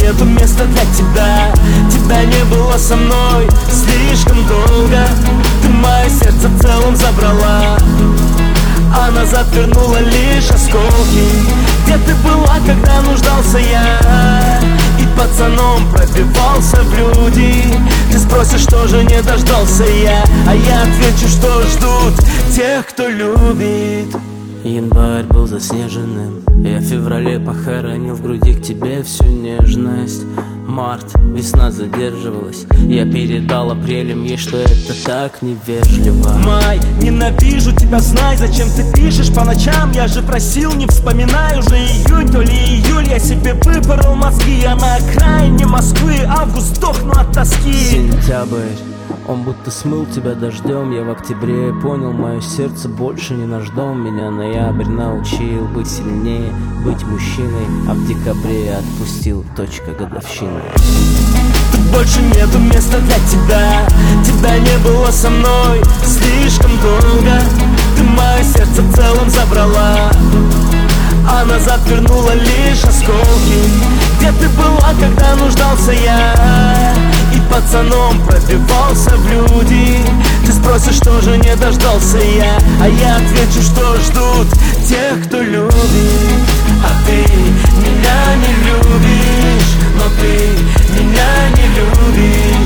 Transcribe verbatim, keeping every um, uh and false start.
нету места для тебя. Тебя не было со мной слишком долго. Ты мое сердце в целом забрала, а назад вернула лишь осколки. Где ты была, когда нуждался я и пацаном пробивался в люди? Ты спросишь, что же не дождался я, а я отвечу, что ждут тех, кто любит. Январь был заснеженным, я в феврале похоронил в груди к тебе всю нежность. Март, весна задерживалась, я передал апрелем ей, что это так невежливо. Май, ненавижу тебя, знай, зачем ты пишешь по ночам. Я же просил, не вспоминай уже июнь, то ли июль. Я себе выпорол мозги, я на окраине Москвы. Август, сдохну от тоски. Сентябрь, он будто смыл тебя дождем. Я в октябре понял, мое сердце больше не наш дом. Меня ноябрь научил быть сильнее, быть мужчиной, а в декабре я отпустил, точка, годовщины. Тут больше нету места для тебя. Тебя не было со мной слишком долго. Ты мое сердце в целом забрала, а назад вернула лишь осколки. Где ты была, когда нуждался я и пацаном пробивался в люди? Ты спросишь, что же не дождался я, а я отвечу, что ждут тех, кто любит. А ты меня не любишь, но ты меня не любишь.